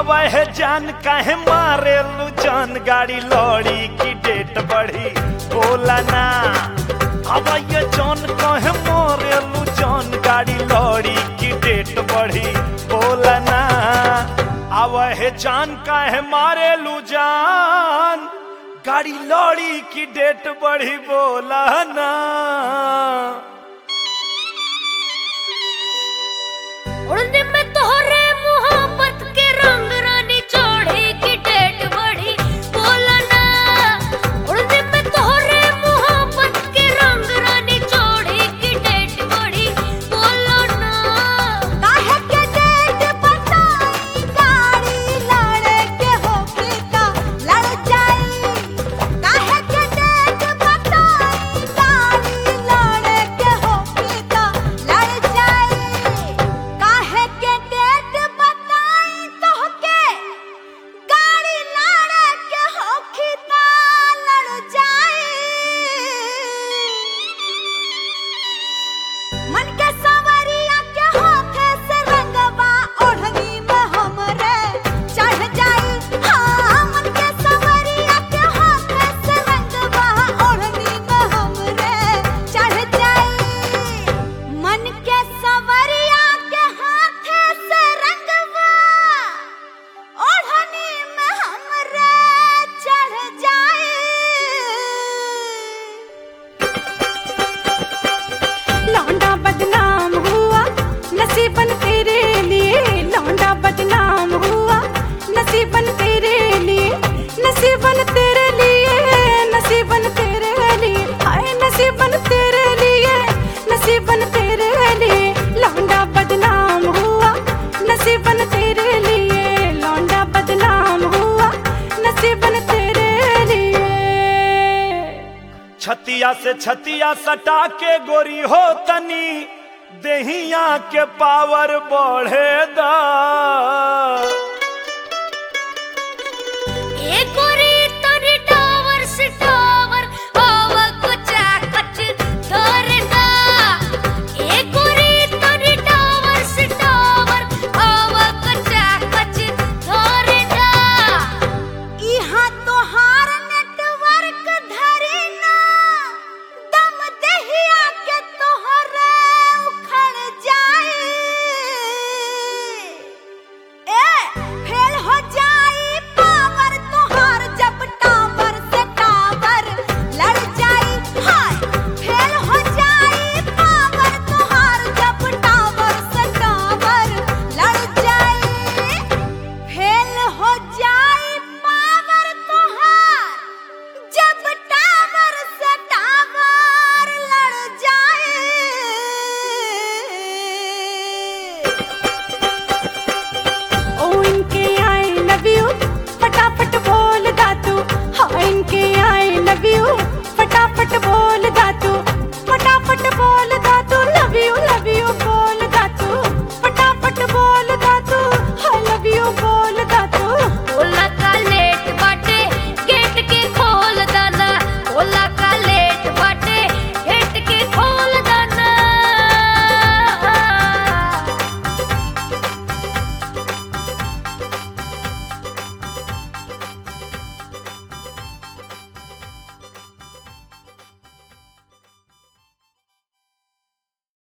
अब है जान काहे मारे लू जान गाड़ी लौड़ी की डेट बढ़ी बोला ना। अब ये जान काहे मारे लू जान गाड़ी लौड़ी की डेट बढ़ी बोला ना। अब है जान काहे मारे लू जान गाड़ी लौड़ी की डेट बढ़ी बोला ना। उड़ने में तोहरे मोहब्बत के रंग रानी चढ़े की डेट बढ़ी बोला ना। उड़ने में तोहरे मोहब्बत के रंग रानी चढ़े की डेट बढ़ी बोला ना। काहे के डेट बताई गाड़ी लड़े के होके ता लड़ जाई। काहे के डेट बताई गाड़ी लड़े के होके ता लड़ जाई। काहे के डेट बताई तोहके गाड़ी लड़े के होके ता लड़ जाई। मन के सवरिया के हाथे से रंगवा ओढ़नी में हमरे चढ़ जाई। हाँ मन के सवरिया के हाथे से रंगवा ओढ़नी में हमरे चढ़ जाई। मन के सवरिया के हाथे से रंगवा ओढ़नी में हमरे चढ़ जाई। लौंडा बदनाम हुआ नसीबन तेरे लिए। लौंडा बदनाम हुआ नसीबन तेरे लिए। नसीबन तेरे लिए नसीबन तेरे लिए। हाय नसीबन तेरे लिए नसीबन तेरे लिए। लौंडा बदनाम हुआ नसीबन तेरे लिए। लौंडा बदनाम हुआ नसीबन तेरे लिए। छतिया से छतिया सटा के गोरी हो तनी देहिया के पावर बढ़े दा।